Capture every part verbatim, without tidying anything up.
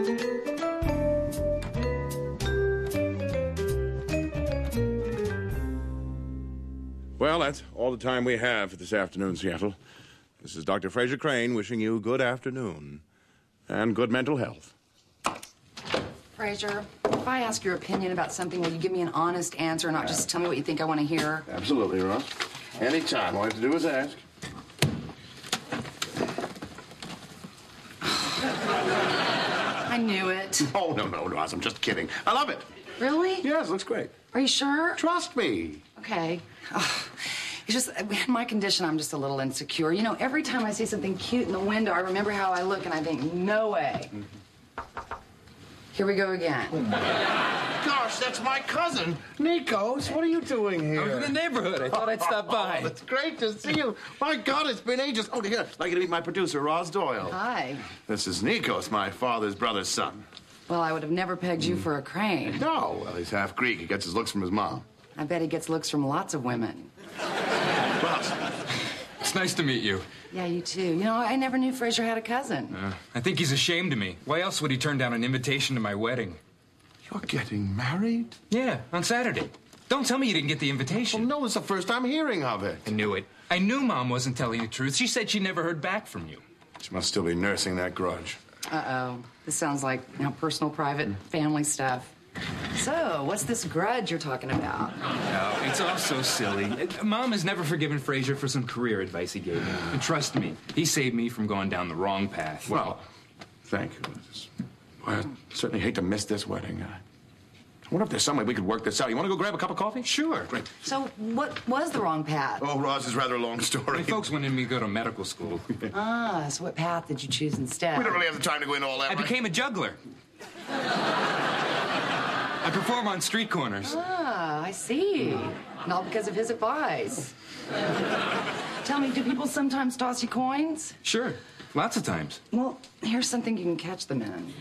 Well, that's all the time we have for this afternoon, Seattle. This is Doctor Fraser Crane wishing you good afternoon and good mental health. Fraser, if I ask your opinion about something, will you give me an honest answer, not just tell me what you think I want to hear? Absolutely, Ross. Anytime. All I have to do is ask. I knew it. Oh, no, no, Ross. I'm just kidding. I love it. Really? Yes, looks great. Are you sure? Trust me. Okay. Oh, it's just, in my condition, I'm just a little insecure. You know, every time I see something cute in the window, I remember how I look, and I think, no way. Mm-hmm. Here we go again. Gosh, that's my cousin, Nikos. What are you doing here? I was in the neighborhood. I thought I'd stop by. Oh, it's great to see you. My God, it's been ages. Oh, here, I'd like you to meet my producer, Ross Doyle. Hi. This is Nikos, my father's brother's son. Well, I would have never pegged you for a Crane. No, well, he's half Greek. He gets his looks from his mom. I bet he gets looks from lots of women. Ross. It's nice to meet you. Yeah, you too. You know, I never knew Fraser had a cousin. Uh, I think he's ashamed of me. Why else would he turn down an invitation to my wedding? You're getting married? Yeah, on Saturday. Don't tell me you didn't get the invitation. Well, no, it's the first I'm hearing of it. I knew it. I knew Mom wasn't telling the truth. She said she never heard back from you. She must still be nursing that grudge. Uh-oh. This sounds like, you know, personal, private, family stuff. So, what's this grudge you're talking about? No, it's all so silly. Mom has never forgiven Fraser for some career advice he gave me. And trust me, he saved me from going down the wrong path. Well, thank you. Just, well, I certainly hate to miss this wedding. I wonder if there's some way we could work this out. You want to go grab a cup of coffee? Sure. Great. So, what was the wrong path? Oh, Ross, is rather a long story. My folks wanted me to go to medical school. Ah, so what path did you choose instead? We don't really have the time to go into all that. I became a juggler. I perform on street corners. Ah, I see. Not because of his advice. Tell me, do people sometimes toss you coins? Sure. Lots of times. Well, here's something you can catch them in.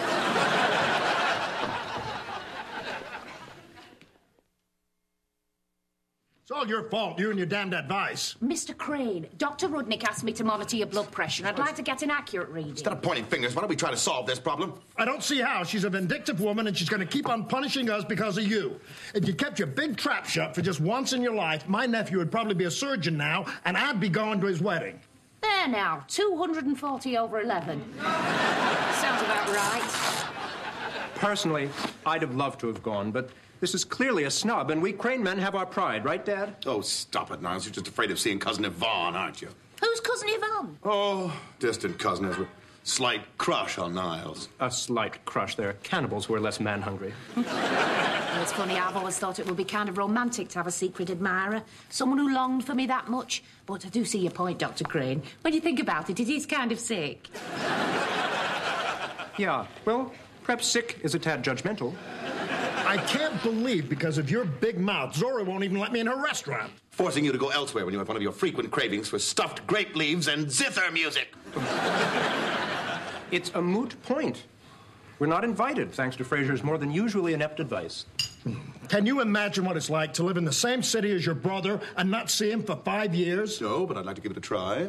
It's all your fault, you and your damned advice. Mister Crane, Doctor Rudnick asked me to monitor your blood pressure. I'd like to get an accurate reading. Instead of pointing fingers, why don't we try to solve this problem? I don't see how. She's a vindictive woman, and she's going to keep on punishing us because of you. If you kept your big trap shut for just once in your life, my nephew would probably be a surgeon now, and I'd be going to his wedding. There now, two hundred forty over eleven. Sounds about right. Personally, I'd have loved to have gone, but this is clearly a snub, and we Crane men have our pride, right, Dad? Oh, stop it, Niles. You're just afraid of seeing Cousin Yvonne, aren't you? Who's Cousin Yvonne? Oh, distant cousin has a slight crush on Niles. A slight crush. They're cannibals who are less man-hungry. Well, it's funny, I've always thought it would be kind of romantic to have a secret admirer, someone who longed for me that much. But I do see your point, Doctor Crane. When you think about it, it is kind of sick. Yeah, well, perhaps sick is a tad judgmental. I can't believe because of your big mouth, Zora won't even let me in her restaurant. Forcing you to go elsewhere when you have one of your frequent cravings for stuffed grape leaves and zither music. It's a moot point. We're not invited, thanks to Fraser's more than usually inept advice. Can you imagine what it's like to live in the same city as your brother and not see him for five years? No, but I'd like to give it a try.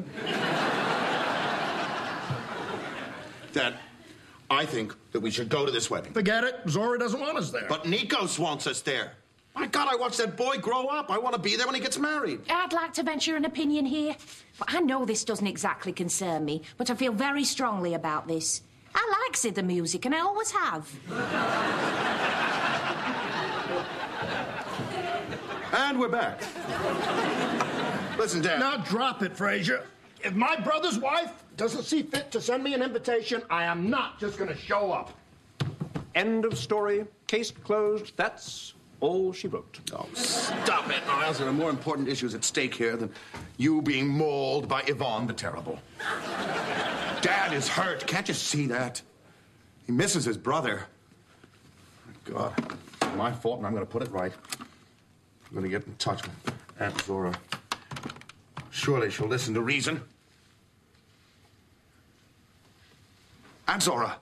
Dad, I think that we should go to this wedding. Forget it. Zora doesn't want us there. But Nikos wants us there. My God, I watched that boy grow up. I want to be there when he gets married. I'd like to venture an opinion here. But I know this doesn't exactly concern me, but I feel very strongly about this. I like zither music, and I always have. And we're back. Listen, Dad. Now drop it, Fraser. If my brother's wife doesn't see fit to send me an invitation, I am not just going to show up. End of story. Case closed. That's all she wrote. Oh, stop it, Niles. There are more important issues at stake here than you being mauled by Yvonne the Terrible. Dad is hurt. Can't you see that? He misses his brother. God, it's my fault, and I'm going to put it right. I'm going to get in touch with Aunt Zora. Surely she'll listen to reason. Aunt Zora.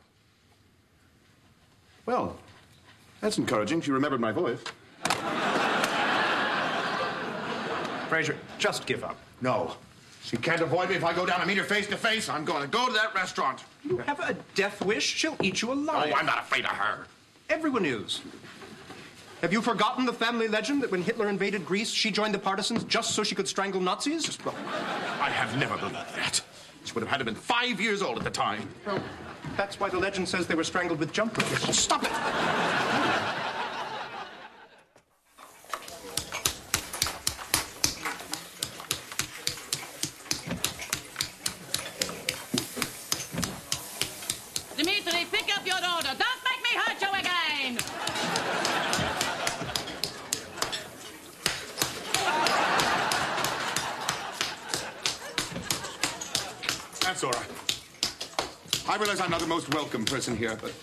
Well, that's encouraging. She remembered my voice. Fraser, just give up. No. She can't avoid me if I go down and meet her face to face. I'm going to go to that restaurant. You have a death wish? She'll eat you alive. Oh, I'm not afraid of her. Everyone is. Have you forgotten the family legend that when Hitler invaded Greece, she joined the partisans just so she could strangle Nazis? Just, well, I have never believed that. She would have had to have been five years old at the time. Well, that's why the legend says they were strangled with jump ropes. Oh, stop it! Dimitri, pick up your order. Don't make me hurt you again. That's all right. I realize I'm not the most welcome person here, but...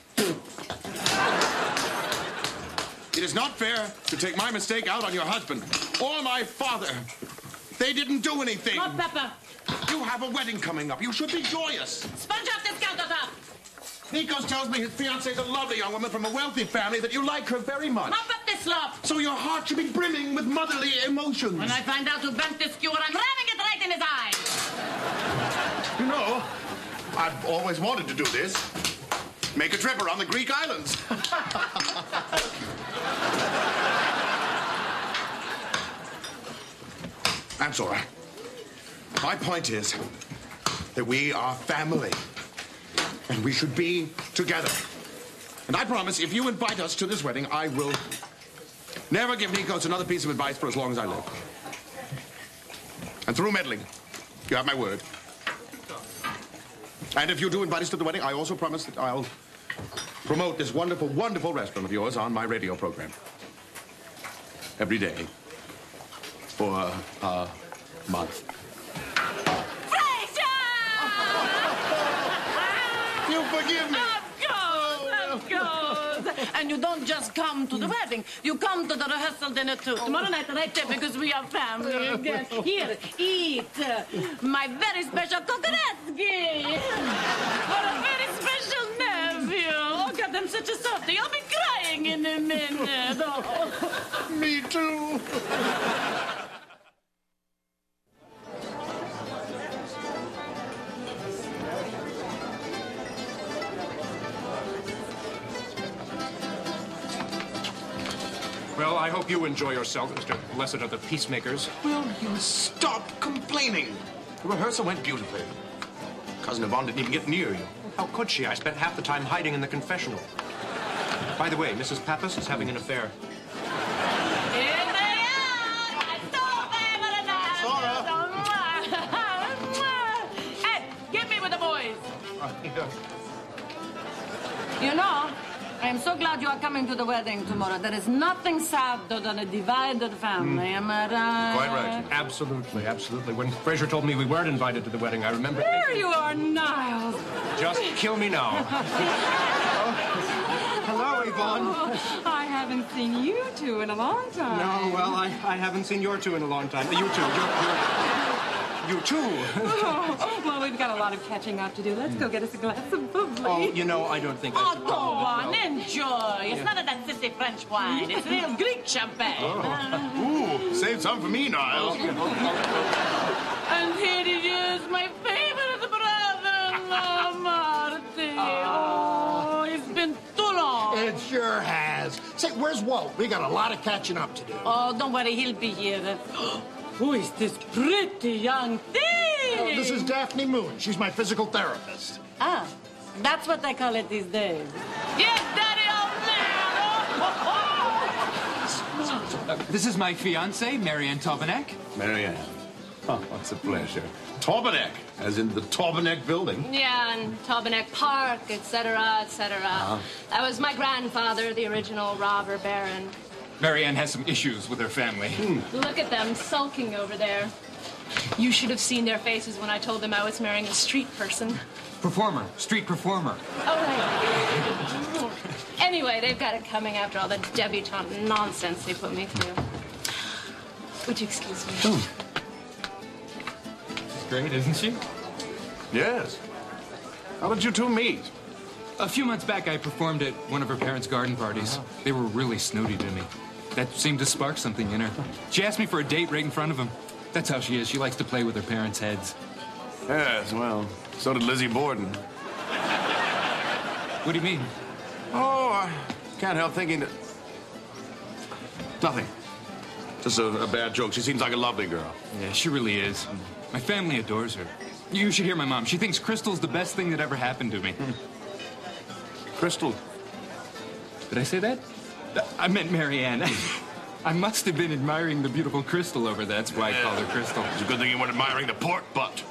It is not fair to take my mistake out on your husband or my father. They didn't do anything. Hot pepper. You have a wedding coming up. You should be joyous. Sponge off this countertop. Nikos tells me his fiancée is a lovely young woman from a wealthy family, that you like her very much. Mop up this slop. So your heart should be brimming with motherly emotions. When I find out who bent this skewer, I'm ramming it right in his eye. You know, I've always wanted to do this. Make a trip around the Greek islands. That's all right. My point is that we are family, and we should be together. And I promise, if you invite us to this wedding, I will never give Nikos another piece of advice for as long as I live. And through meddling, you have my word. And if you do invite us to the wedding, I also promise that I'll promote this wonderful, wonderful restaurant of yours on my radio program. Every day. For a month. Fraser! You forgive me. Of course, of course. And you don't just come to the wedding. You come to the rehearsal dinner, too. Tomorrow night, right there, because we are family again. Here, eat uh, my very special kokoretski. For a very special nephew. Oh, God, I'm such a softie. I'll be crying in a minute. Oh. Me too. Well, I hope you enjoy yourself, Mister Blessed of the Peacemakers. Will you stop complaining? The rehearsal went beautifully. Cousin Yvonne didn't even get near you. How could she? I spent half the time hiding in the confessional. By the way, Missus Pappas is having an affair. Hey, get me with the boys. You know, I am so glad you are coming to the wedding tomorrow. There is nothing sadder than a divided family, mm. am I right? Quite right. Absolutely, absolutely. When Fraser told me we weren't invited to the wedding, I remember There thinking... you are, Niles. Just kill me now. Oh. Hello, Yvonne. Oh, I haven't seen you two in a long time. No, well, I, I haven't seen your two in a long time. You two. You're, you're, you too. Oh, well, we've got a lot of catching up to do. Let's go get us a glass of bubbly. Oh, you know, I don't think I Oh, should. go on, no. enjoy. It's Yeah. none of that sissy French wine. It's real Greek champagne. Oh. Ooh, save some for me, Niles. And here it is, my favorite brother-in-law, Marty. Oh, it's been too long. It sure has. Say, where's Walt? We got a lot of catching up to do. Oh, don't worry, he'll be here. Who is this pretty young thing? Oh, this is Daphne Moon. She's my physical therapist. Ah, that's what they call it these days. Yes, Daddy, old man! Uh, this is my fiancée, Marianne Tobanek. Marianne. Oh, what's a pleasure. Tobanek, as in the Tobanek building. Yeah, and Tobanek Park, et cetera, et cetera. Uh-huh. That was my grandfather, the original robber baron. Marianne has some issues with her family. Hmm. Look at them sulking over there. You should have seen their faces when I told them I was marrying a street person. Performer, street performer. Oh, right. Anyway, they've got it coming after all the debutante nonsense they put me through. Would you excuse me? Oh. She's great, isn't she? Yes. How did you two meet? A few months back, I performed at one of her parents' garden parties. Oh. They were really snooty to me. That seemed to spark something in her. She asked me for a date right in front of him. That's how she is. She likes to play with her parents' heads. Yes, well, so did Lizzie Borden. What do you mean? Oh, I can't help thinking that... Nothing. Just a, a bad joke. She seems like a lovely girl. Yeah, she really is. My family adores her. You should hear my mom. She thinks Crystal's the best thing that ever happened to me. Hmm. Crystal. Did I say that? I meant Marianne. I must have been admiring the beautiful Crystal over there. That's why I called her Crystal. It's a good thing you weren't admiring the pork butt.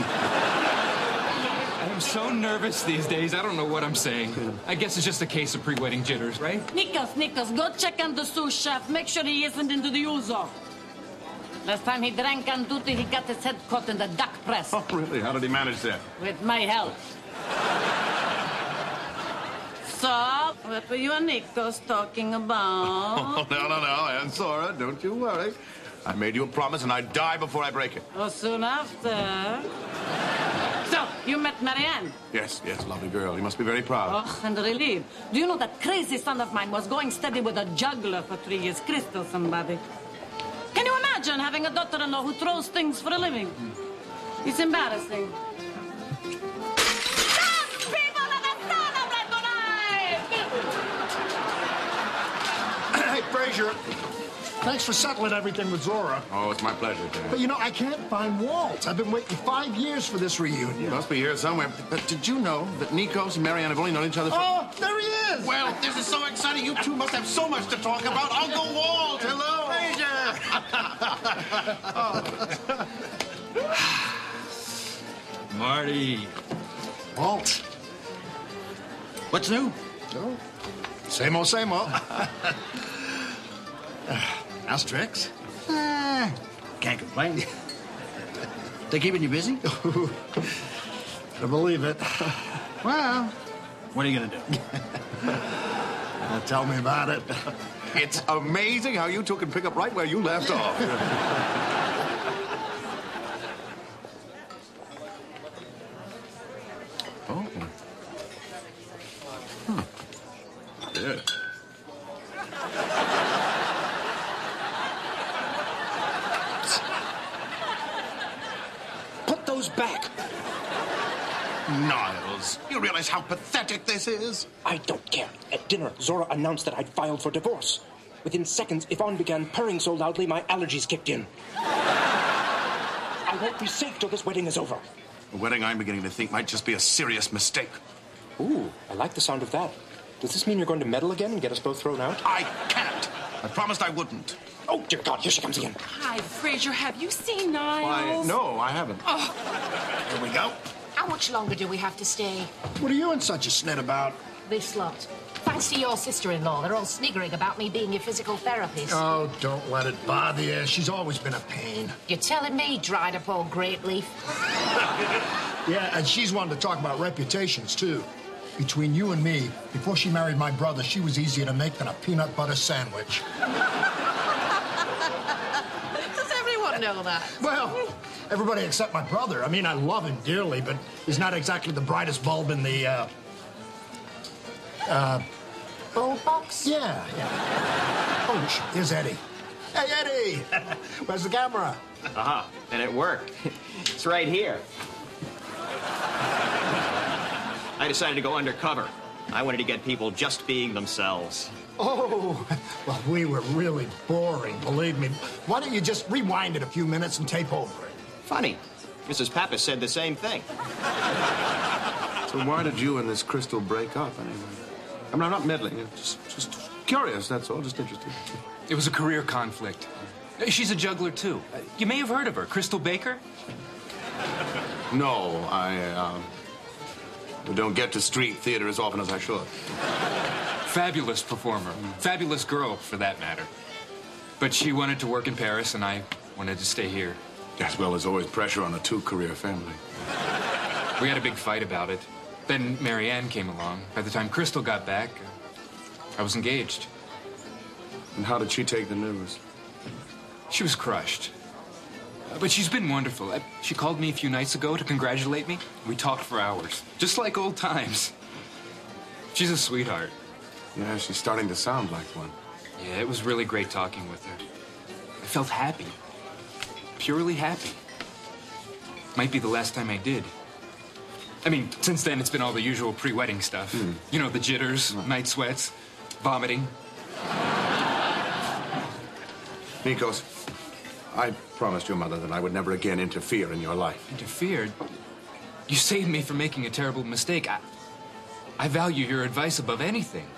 I'm so nervous these days. I don't know what I'm saying. I guess it's just a case of pre-wedding jitters, right? Nikos, Nikos, go check on the sous chef. Make sure he isn't into the ouzo. Last time he drank on duty, he got his head caught in the duck press. Oh, really? How did he manage that? With my help. So, what were you and Nikos talking about? Oh, no, no, no, Aunt Zora, don't you worry. I made you a promise, and I'd die before I break it. Oh, soon after. So, you met Marianne? Yes, yes, lovely girl. You must be very proud. Oh, and relieved. Do you know that crazy son of mine was going steady with a juggler for three years? Crystal somebody. Can you imagine having a daughter-in-law who throws things for a living? It's embarrassing. Hey, Frazier, thanks for settling everything with Zora. Oh, it's my pleasure, Dad. But, you know, I can't find Walt. I've been waiting five years for this reunion. He must be here somewhere. But did you know that Nikos and Marianne have only known each other for... Oh, there he is! Well, this is so exciting. You two must have so much to talk about. Uncle Walt, hello! Frazier! Marty. Walt. What's new? Oh, same old, same old. How's tricks? Eh, can't complain. They keeping you busy? I believe it. Well, what are you gonna do? Uh, tell me about it. It's amazing how you two can pick up right where you left off. Oh. Huh. Yeah. Put those back. Niles, you realize how pathetic this is? I don't care. At dinner, Zora announced that I'd filed for divorce. Within seconds, Yvonne began purring so loudly my allergies kicked in. I won't be safe till this wedding is over. A wedding I'm beginning to think might just be a serious mistake. Ooh, I like the sound of that. Does this mean you're going to meddle again and get us both thrown out? I can't. I promised I wouldn't. Oh, dear God, here she comes again. Hi, Frazier. Have you seen Why, Niles? no, I haven't. Oh. Here we go. How much longer do we have to stay? What are you in such a snit about? This lot. Thanks to your sister-in-law, they're all sniggering about me being your physical therapist. Oh, don't let it bother you. She's always been a pain. You're telling me, dried up old grape leaf? Yeah, and she's one to talk about reputations, too. Between you and me, before she married my brother, she was easier to make than a peanut butter sandwich. Does everyone know that? Well, everybody except my brother. I mean, I love him dearly, but he's not exactly the brightest bulb in the, uh... Uh... Bulb box? Yeah, yeah. Oh, sh- here's Eddie. Hey, Eddie! Where's the camera? Uh-huh, and it worked. It's right here. I decided to go undercover. I wanted to get people just being themselves. Oh, well, we were really boring, believe me. Why don't you just rewind it a few minutes and tape over it? Funny. Missus Pappas said the same thing. So why did you and this Crystal break up, anyway? I mean, I'm not meddling. I'm just, just curious, that's all. Just interested. It was a career conflict. She's a juggler, too. You may have heard of her, Crystal Baker? No, I, um... don't get to street theater as often as I should. Fabulous performer. Fabulous girl, for that matter. But she wanted to work in Paris, and I wanted to stay here. As well as always pressure on a two-career family. We had a big fight about it. Then Marianne came along. By the time Crystal got back, I was engaged. And how did she take the news? She was crushed. But she's been wonderful. She called me a few nights ago to congratulate me. We talked for hours, just like old times. She's a sweetheart. Yeah, she's starting to sound like one. Yeah, it was really great talking with her. I felt happy. purely happy. Might be the last time I did. I mean, since then, it's been all the usual pre-wedding stuff. Mm. You know, the jitters, mm. night sweats, vomiting. Nikos, I promised your mother that I would never again interfere in your life. Interfered? You saved me from making a terrible mistake. I, I value your advice above anything.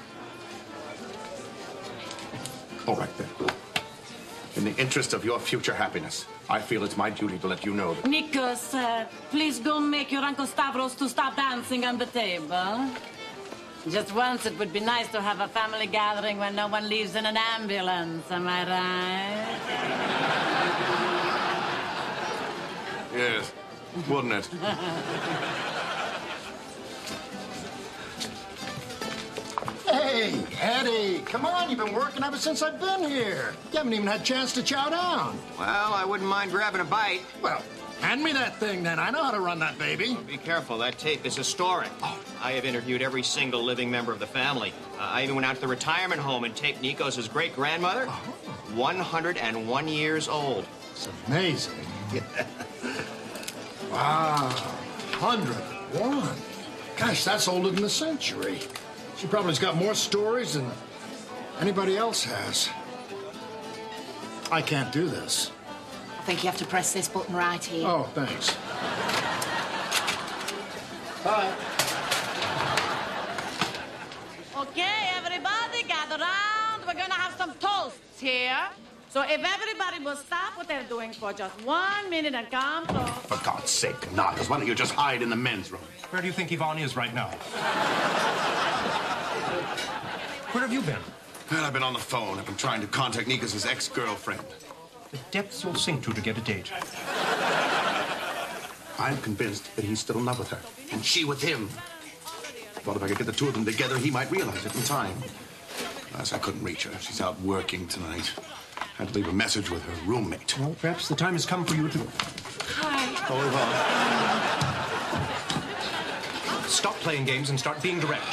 All right, then. In the interest of your future happiness, I feel it's my duty to let you know that... Nikos, uh, please go make your Uncle Stavros to stop dancing on the table. Just once it would be nice to have a family gathering when no one leaves in an ambulance, am I right? Yes, wouldn't it? Hey, Eddie, come on, you've been working ever since I've been here. You haven't even had a chance to chow down. Well, I wouldn't mind grabbing a bite. Well, hand me that thing, then. I know how to run that baby. Be careful, that tape is historic. Oh. I have interviewed every single living member of the family. Uh, I even went out to the retirement home and taped Nikos' great-grandmother. Oh. one hundred and one years old. It's amazing. Wow, one hundred one. Gosh, that's older than a century. She probably's got more stories than anybody else has. I can't do this. I think you have to press this button right here. Oh, thanks. Bye. Okay, everybody, gather round. We're gonna have some toasts here. So if everybody will stop what they're doing for just one minute and come close. For God's sake, Natas, why don't you just hide in the men's room? Where do you think Yvonne is right now? Where have you been? Well, I've been on the phone. I've been trying to contact Nikos' ex-girlfriend. The depths you'll sink to to get a date. I'm convinced that he's still in love with her, and she with him. Thought if I could get the two of them together, he might realize it in time. Alas, I couldn't reach her. She's out working tonight. I had to leave a message with her roommate. Well, perhaps the time has come for you to... Hi. Oh, Yvonne. Stop playing games and start being direct.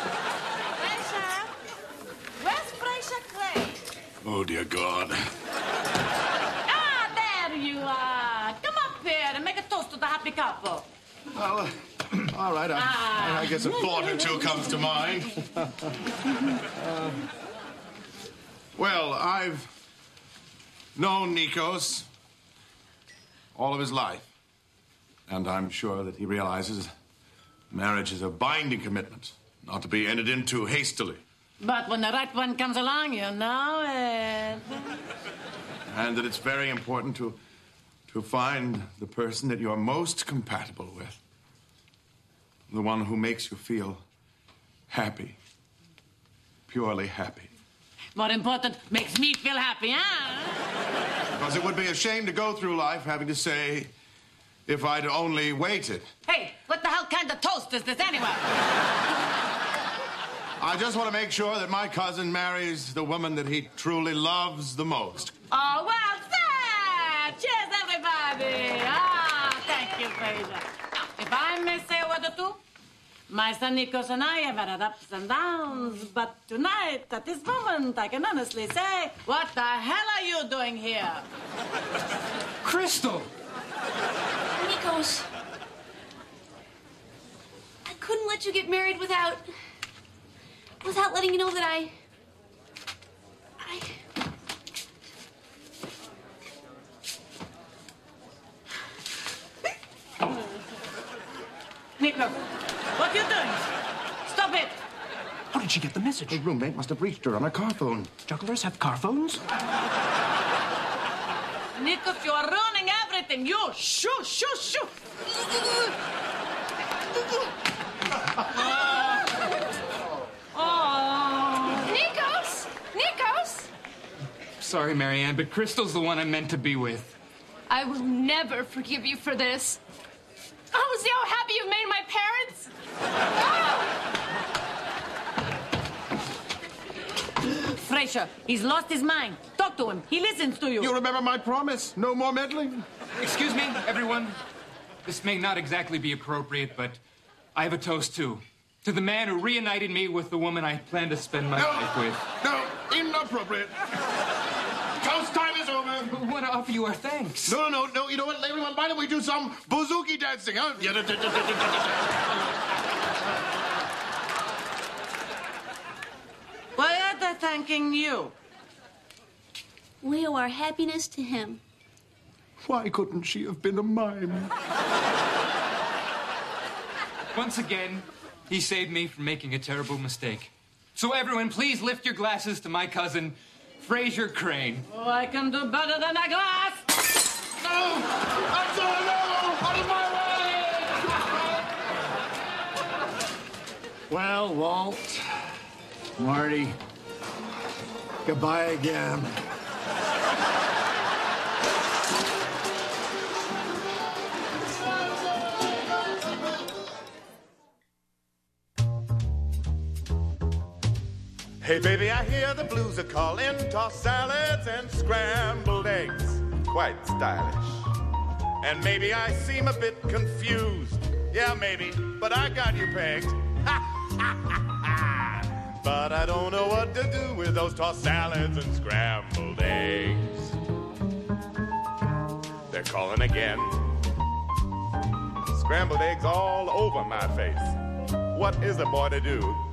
Oh, dear God. Ah, there you are. Come up here and make a toast to the happy couple. Well, uh, all right. I, ah. I guess a thought or two comes to mind. uh, well, I've known Nikos all of his life. And I'm sure that he realizes marriage is a binding commitment, not to be entered into hastily. But when the right one comes along, you know it. And that it's very important to, to find the person that you're most compatible with. The one who makes you feel happy. Purely happy. More important, makes me feel happy, huh? Because it would be a shame to go through life having to say, if I'd only waited. Hey, what the hell kind of toast is this anyway? I just want to make sure that my cousin marries the woman that he truly loves the most. Oh, well said! Cheers, everybody! Ah, thank you, Fraser. Now, if I may say a word or two, my son Nikos and I have had ups and downs, but tonight, at this moment, I can honestly say, what the hell are you doing here? Crystal! Nikos, I couldn't let you get married without... without letting you know that I... I... Nikos, what are you doing? Stop it! How did she get the message? Her roommate must have reached her on a car phone. Jugglers have car phones? Nikos, you are ruining everything. You, shoo, shoo, shoo. Nikos! Nikos! Sorry, Marianne, but Crystal's the one I'm meant to be with. I will never forgive you for this. Oh, see how happy you've made my parents? Oh! Fraser, he's lost his mind. Talk to him. He listens to you. You remember my promise? No more meddling? Excuse me, everyone. This may not exactly be appropriate, but I have a toast, too. To the man who reunited me with the woman I plan to spend my no, life with. No, inappropriate. Toast time is over. What offer you our thanks. No, no, no, no. You know what, everyone? Why don't we do some bouzouki dancing, huh? Why are they thanking you? We owe our happiness to him. Why couldn't she have been a mime? Once again, he saved me from making a terrible mistake. So everyone, please lift your glasses to my cousin, Fraser Crane. Oh, I can do better than a glass. No! I'm sorry, no! Out of my way! Well, Walt, Marty, goodbye again. Hey, baby, I hear the blues are calling. Tossed salads and scrambled eggs. Quite stylish. And maybe I seem a bit confused. Yeah, maybe, but I got you pegged. But I don't know what to do with those tossed salads and scrambled eggs. They're calling again. Scrambled eggs all over my face. What is a boy to do?